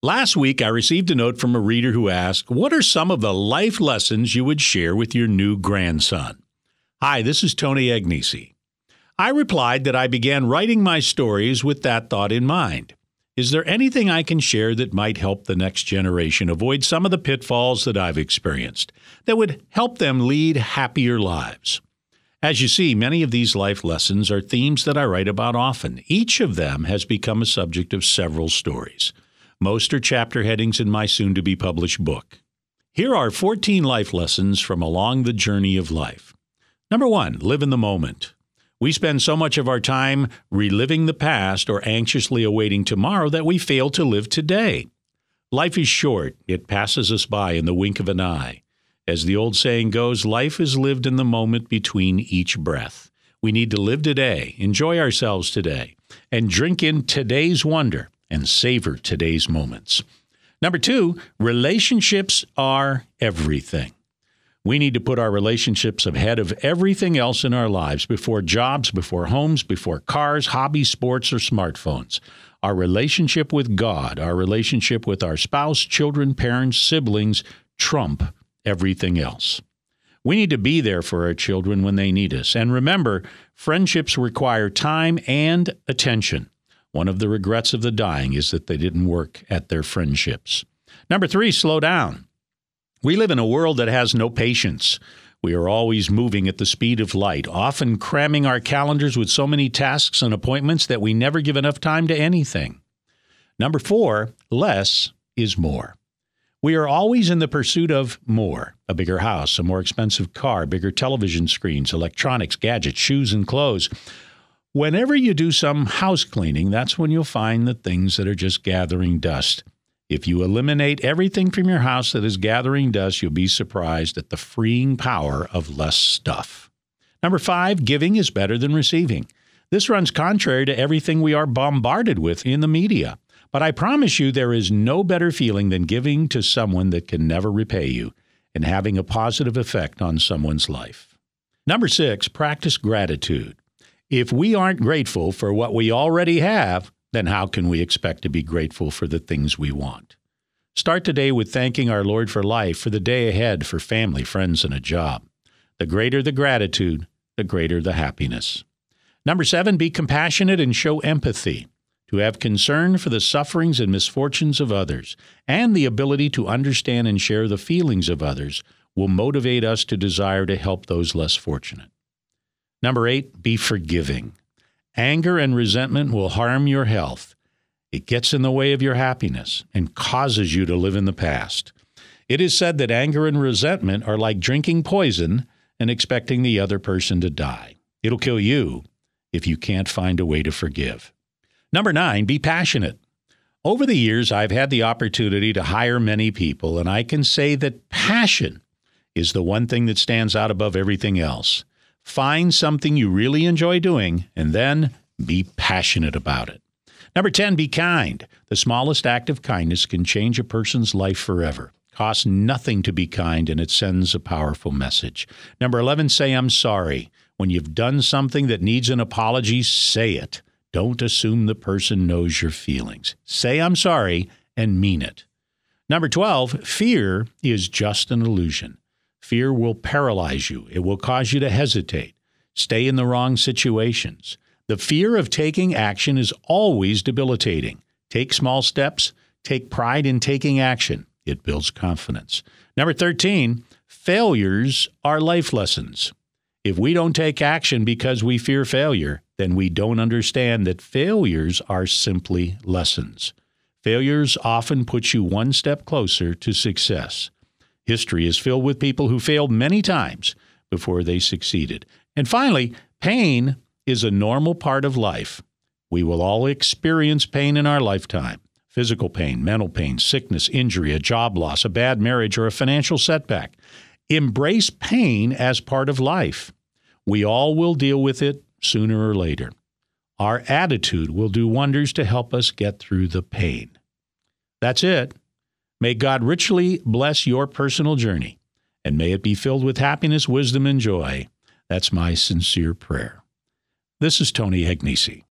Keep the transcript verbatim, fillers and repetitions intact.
Last week, I received a note from a reader who asked, what are some of the life lessons you would share with your new grandson? Hi, this is Tony Agnesi. I replied that I began writing my stories with that thought in mind. Is there anything I can share that might help the next generation avoid some of the pitfalls that I've experienced, that would help them lead happier lives? As you see, many of these life lessons are themes that I write about often. Each of them has become a subject of several stories. Most are chapter headings in my soon-to-be-published book. Here are fourteen life lessons from along the journey of life. Number one, live in the moment. We spend so much of our time reliving the past or anxiously awaiting tomorrow that we fail to live today. Life is short. It passes us by in the wink of an eye. As the old saying goes, life is lived in the moment between each breath. We need to live today, enjoy ourselves today, and drink in today's wonder and savor today's moments. Number two, relationships are everything. We need to put our relationships ahead of everything else in our lives, before jobs, before homes, before cars, hobbies, sports, or smartphones. Our relationship with God, our relationship with our spouse, children, parents, siblings, trump everything else. We need to be there for our children when they need us. And remember, friendships require time and attention. One of the regrets of the dying is that they didn't work at their friendships. Number three, slow down. We live in a world that has no patience. We are always moving at the speed of light, often cramming our calendars with so many tasks and appointments that we never give enough time to anything. Number four, less is more. We are always in the pursuit of more: a bigger house, a more expensive car, bigger television screens, electronics, gadgets, shoes, and clothes. Whenever you do some house cleaning, that's when you'll find the things that are just gathering dust. If you eliminate everything from your house that is gathering dust, you'll be surprised at the freeing power of less stuff. Number five, giving is better than receiving. This runs contrary to everything we are bombarded with in the media. But I promise you there is no better feeling than giving to someone that can never repay you and having a positive effect on someone's life. Number six, practice gratitude. If we aren't grateful for what we already have, then how can we expect to be grateful for the things we want? Start today with thanking our Lord for life, for the day ahead, for family, friends, and a job. The greater the gratitude, the greater the happiness. Number seven, be compassionate and show empathy. To have concern for the sufferings and misfortunes of others, and the ability to understand and share the feelings of others, will motivate us to desire to help those less fortunate. Number eight, be forgiving. Anger and resentment will harm your health. It gets in the way of your happiness and causes you to live in the past. It is said that anger and resentment are like drinking poison and expecting the other person to die. It'll kill you if you can't find a way to forgive. Number nine, be passionate. Over the years, I've had the opportunity to hire many people, and I can say that passion is the one thing that stands out above everything else. Find something you really enjoy doing, and then be passionate about it. Number ten, be kind. The smallest act of kindness can change a person's life forever. Costs nothing to be kind, and it sends a powerful message. Number eleven, say I'm sorry. When you've done something that needs an apology, say it. Don't assume the person knows your feelings. Say I'm sorry and mean it. Number twelve, fear is just an illusion. Fear will paralyze you. It will cause you to hesitate, stay in the wrong situations. The fear of taking action is always debilitating. Take small steps. Take pride in taking action. It builds confidence. Number thirteen, failures are life lessons. If we don't take action because we fear failure, then we don't understand that failures are simply lessons. Failures often put you one step closer to success. History is filled with people who failed many times before they succeeded. And finally, pain is a normal part of life. We will all experience pain in our lifetime. Physical pain, mental pain, sickness, injury, a job loss, a bad marriage, or a financial setback. Embrace pain as part of life. We all will deal with it sooner or later. Our attitude will do wonders to help us get through the pain. That's it. May God richly bless your personal journey, and may it be filled with happiness, wisdom, and joy. That's my sincere prayer. This is Tony Agnesi.